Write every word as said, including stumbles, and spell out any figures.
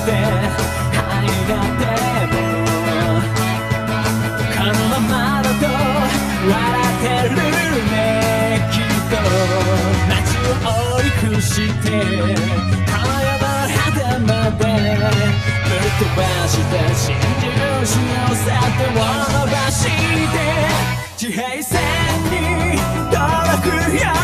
して愛がっても他のままだと笑ってるねきっと夏を追い越してこの世の果てまでぶっ飛ばして真珠しよさ手を伸ばして地平線に届くよ